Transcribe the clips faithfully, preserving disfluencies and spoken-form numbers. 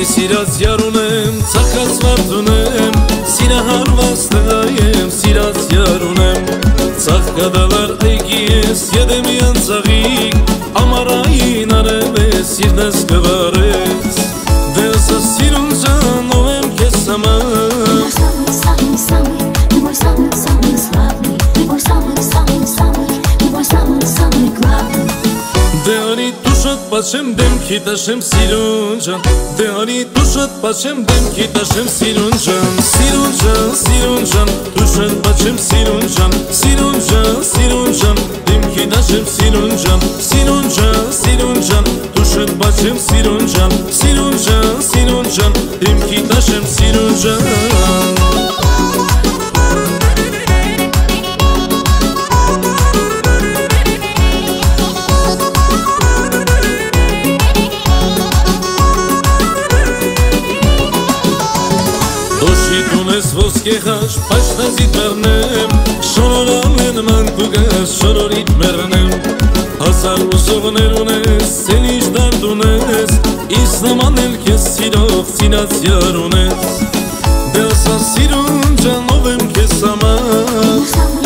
Ասմի սիրած յար ունեմ, ծախած վարդ ունեմ, սիրահարված տղայեմ, սիրած յար ունեմ, ծաղկադալար այգի ես, յետեմ յանցաղիկ, ամարային արև ես, սիրնես կվարես, դե ասա սիրուն ջան, ով եմ կեզ համար. Դե արի դու շատ պաչեմ դեմքի տաշեմ սիրուն ջան, դե արի դու շատ պաչեմ դեմքի տաշեմ սիրուն ջան, սիրուն ջան, սիրուն ջան, դու շատ պաչեմ սիրուն ջան, սիրուն ջան, սիրուն ջան, դեմքի տաշեմ սիրուն ջան, սիրուն ջան, սիրուն ջան, դու շատ պաչեմ սիրուն ջան, սիրուն ջան, սիրուն ջան, դեմքի տաշեմ սիրուն ջան. Ոսկե խաչ պաշտազիտ մերնեմ, շորորան են մանկուգաս շորորիտ մերնեմ, հասար ուսողներ ունես, սեն իշ դարդ ունես, իս նման էլ կեզ սիրող սիրած յար ունես, դե ասա սիրուն ջան ով եմ կեզ համար.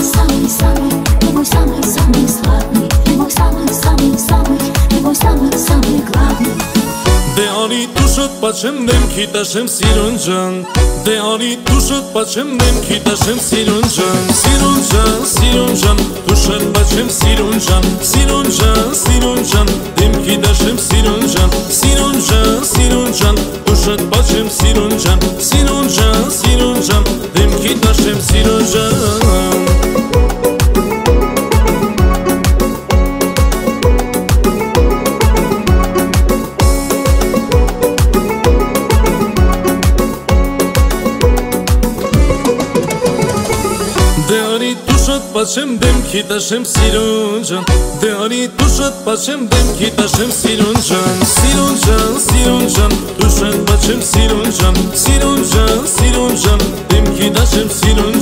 Դե արի դու շատ պաչեմ դեմքի տաշեմ սիրուն ջան, դե արի դու շատ պաչեմ դեմքի տաշեմ սիրուն ջան, սիրուն ջան, սիրուն ջան, դու շատ պաչեմ սիրուն ջան, սիրուն ջան, սիրուն ջան, դեմքի տաշեմ սիրուն ջան, սիրուն ջան, սիրուն ջան, դու շատ պաչեմ սիրուն ջան, սիրուն ջան, սիրուն ջան, դեմքի տաշեմ սիրուն ջան. Պաչեմ դեմքի տաշեմ սիրուն ջան, դե արի դու շատ պաչեմ դեմքի տաշեմ սիրուն ջան, սիրուն ջան, սիրուն ջան, դու շատ պաչեմ սիրուն ջան, սիրուն ջան, սիրուն ջան, դեմքի տաշեմ սիրուն